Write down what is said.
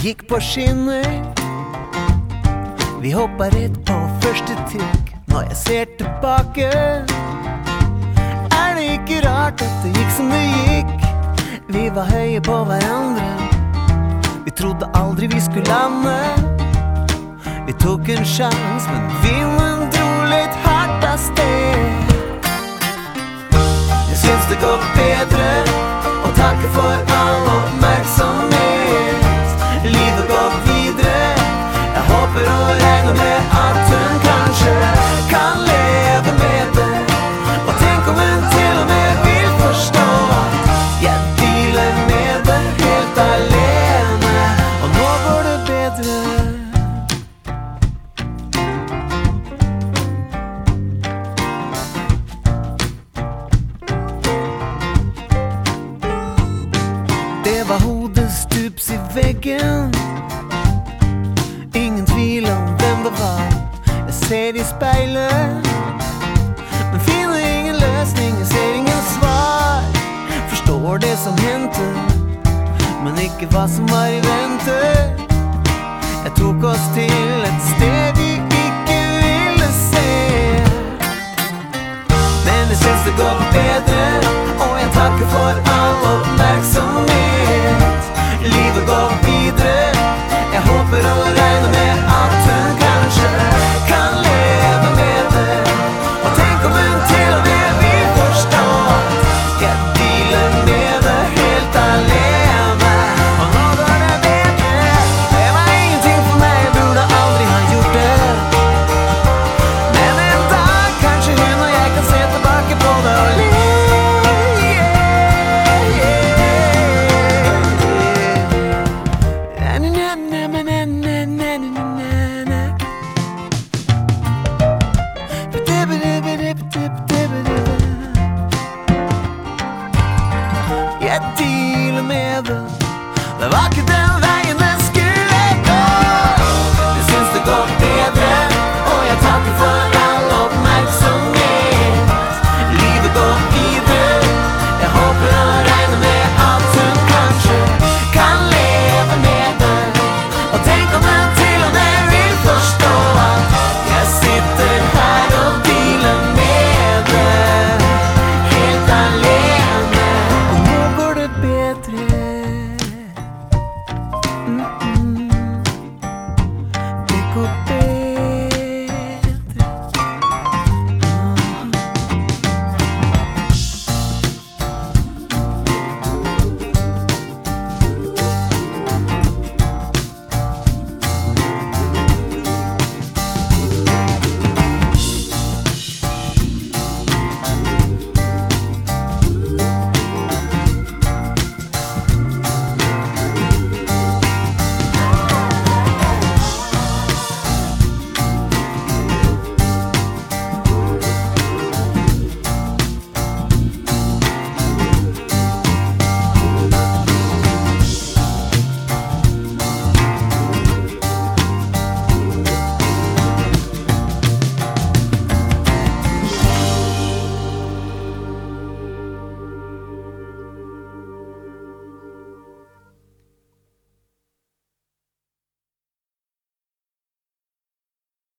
gikk på skinner. Vi hoppet rett på første trykk. Når jeg ser tilbake, det ikke rart at det gikk som det gikk. Vi var høye på hverandre. Vi trodde aldri vi skulle lande. Vi tok en sjans, men vinden dro litt hardt av sted. Jeg synes det går bedre å takke for all oppmerksomhet. Livet går videre. Jeg håper og regner med at hun kanskje kan leve med det. Og tenk om hun til og med vil forstå at jeg dealer med det helt alene. Og nå går det bedre. Det var hodet stups i veggen. Ingen tvil om hvem det var. Jeg ser i speilet, men finner ingen løsning. Jeg ser ingen svar. Forstår det som hendte, men ikke hva som var i vente. Jeg tok oss til et sted vi ikke ville se. Men jeg synes det går bedre, og jeg takker for all oppmerksomhet.